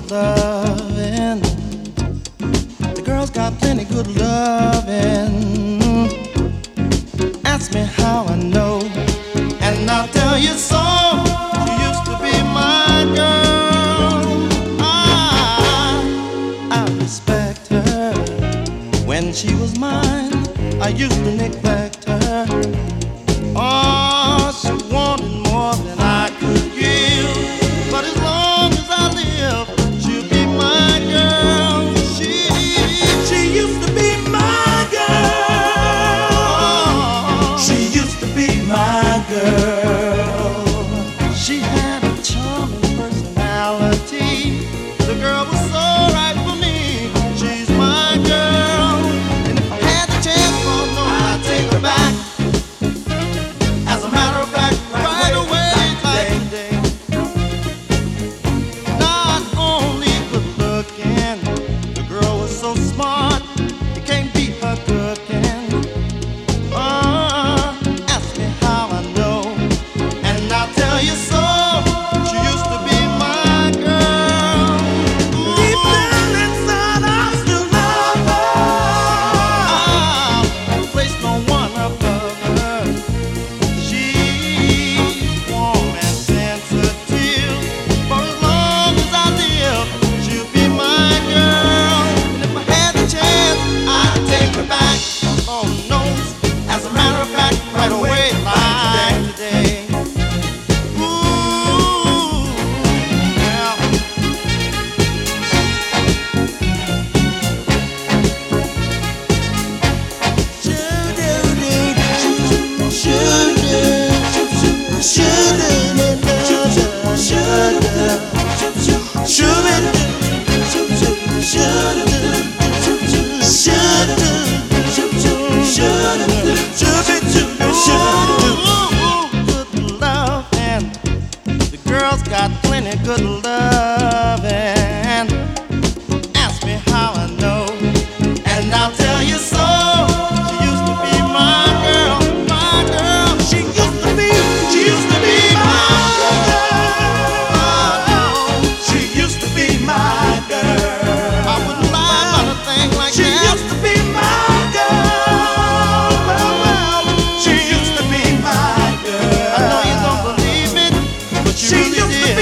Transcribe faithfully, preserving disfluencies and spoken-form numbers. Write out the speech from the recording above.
loving. The girl's got plenty good loving. Ask me how I know, and I'll tell you so. She used to be my girl. I, I respect her. When she was mine, I used to neglect her. Oh, she wanted more than I could give. But as long as I live, she'll be my girl. She, she used to be my girl. She used to be my girl. She had a charming personality. The girl was so right for me. She's my girl. And if I had the chance, oh no, I'd take her back. As a matter of fact, right away, like today. Not only good looking, the girl was so smart, you can't beat her cooking. Uh, ask me how I know, and I'll tell you so. She used to be my girl. Deep down inside, I still love her. I'll place no one above her. She's warm and sensitive. For as long as I live, she'll be my girl. And if I had the chance, I'd take her back. Oh no, as a matter of fact, right away, like today. Ooh, yeah. Good love, and the girl's got plenty good love, and ask me how I know, and I'll tell you so. She used to be my girl, my girl. She used to be, she used to be my girl. She used to be my girl. I wouldn't lie about a thing like She that. used to be my girl. Well, well, she used to be my I know you girl. don't believe it, but you She really used to did.